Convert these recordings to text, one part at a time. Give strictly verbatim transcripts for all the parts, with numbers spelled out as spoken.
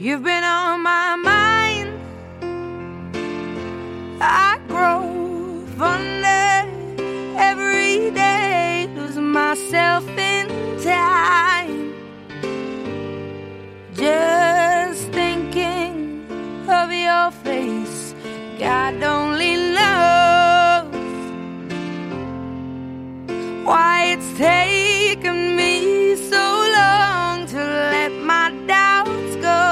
You've been on my mind. I grow fonder every day, lose myself in time. Just thinking of your face, God only knows why it's taken me so long to let my doubts go.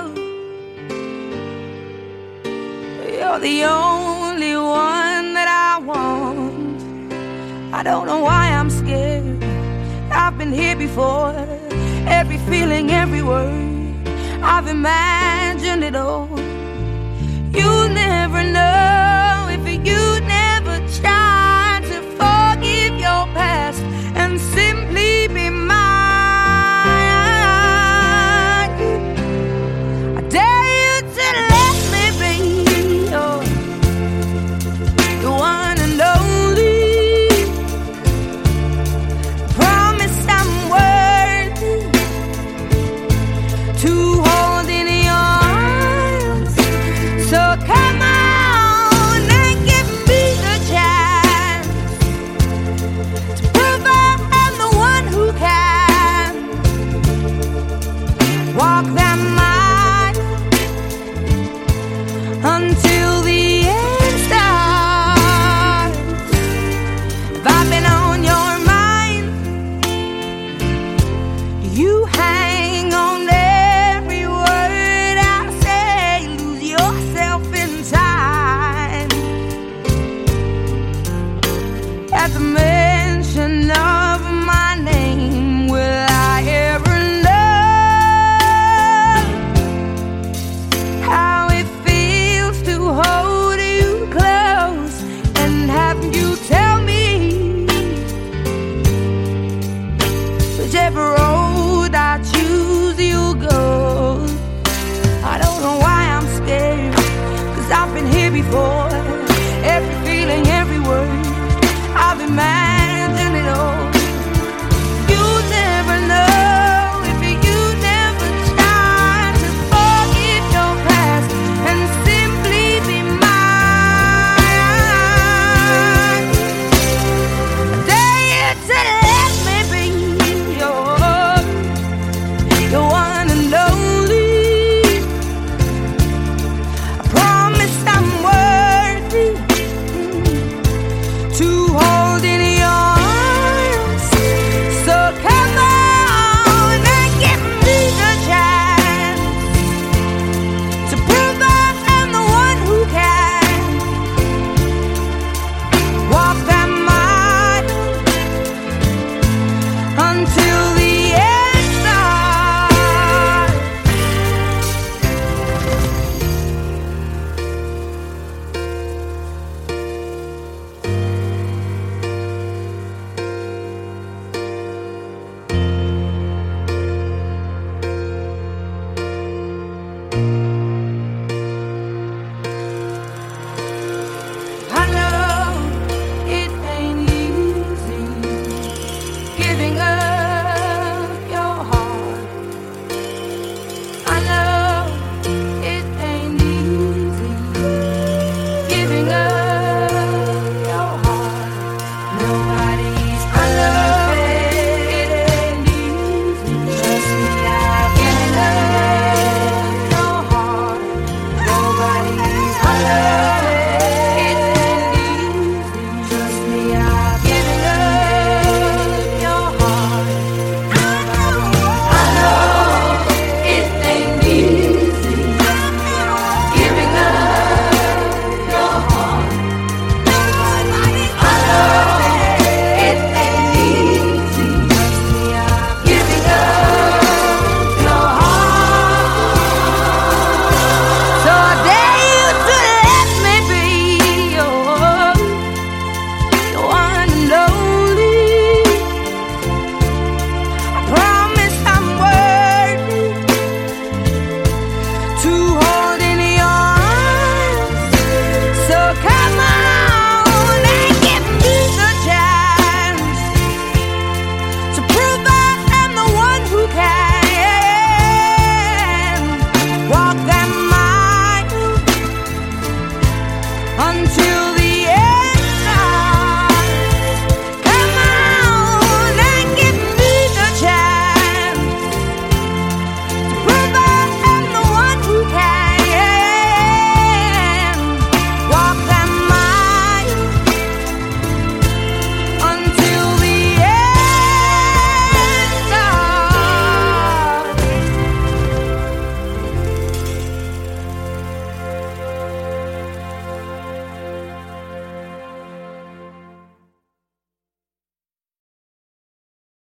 You're the only one that I want. I don't know why I'm scared. I've been here before. Every feeling, every word, I've imagined it all. You never know if you never try to forgive your past and simply be mine. I dare you to let me be your, the one and only. Promise I'm worthy to hold in your arms. So come on and give me the chance to prove I'm the one who can walk that mile until the end starts. If I've been on your mind, you hang on every word I say, lose yourself in time. At the mention of my name, will I ever know how it feels to hold you close and have you tell